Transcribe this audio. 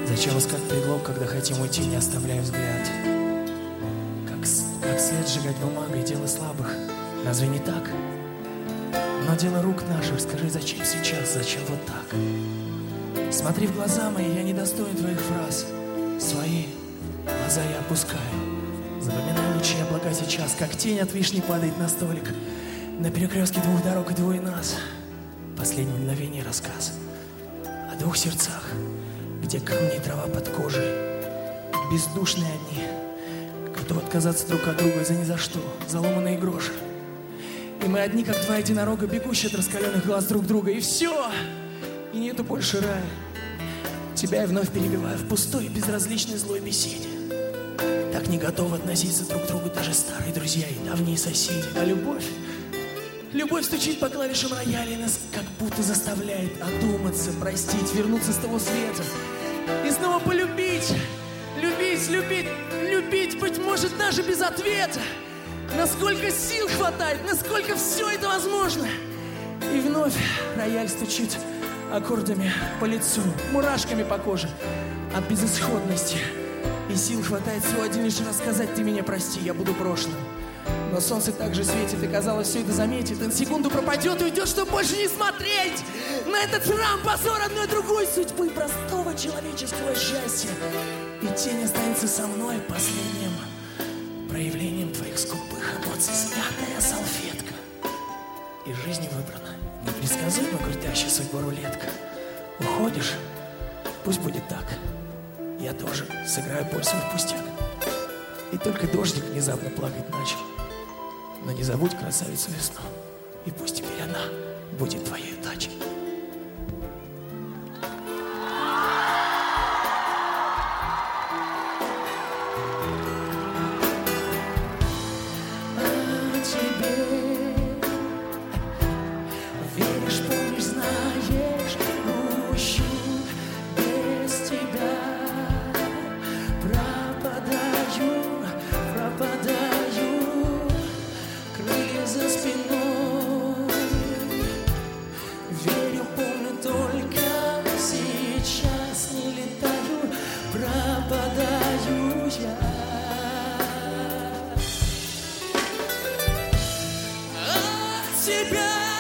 Зачем искать предлог, когда хотим уйти, не оставляя взгляд? Как след сжигать бумагой, дело слабых, разве не так? Но дело рук наших, скажи, зачем сейчас, зачем вот так? Смотри в глаза мои, я не достоин твоих фраз. Свои глаза я опускаю. Запоминай лучи облака сейчас, как тень от вишни падает на столик. На перекрестке двух дорог и двое нас. Последнее мгновение рассказ о двух сердцах, где камни и трава под кожей. Бездушные одни, готовы отказаться друг от друга за ни за что, за ломаные гроши. И мы одни, как два единорога, бегущие от раскаленных глаз друг друга. И все, и нету больше рая. Тебя я вновь перебиваю в пустой, безразличной злой беседе. Так не готовы относиться друг к другу даже старые друзья и давние соседи. А любовь стучит по клавишам рояля и нас как будто заставляет одуматься, простить, вернуться с того света и снова полюбить, любить, быть может, даже без ответа. Насколько сил хватает, насколько все это возможно. И вновь рояль стучит аккордами по лицу, мурашками по коже от безысходности. И сил хватает всего один лишь рассказать: ты меня прости, я буду прошлым. Но солнце также светит, и казалось, все это заметит. И на секунду пропадет и уйдет, чтобы больше не смотреть на этот храм, позор одной другой судьбы, простого человеческого счастья. И тень останется со мной последним проявлением твоих скупых эмоций. Смятая салфетка. И жизнь выбрана непредсказуемо крутящая судьбу рулетка. Уходишь? Пусть будет так. Я тоже сыграю боль свой в пустяк. И только дождик внезапно плакать начал. Но не забудь красавицу весну. И пусть теперь она будет твоей удачей. Тебя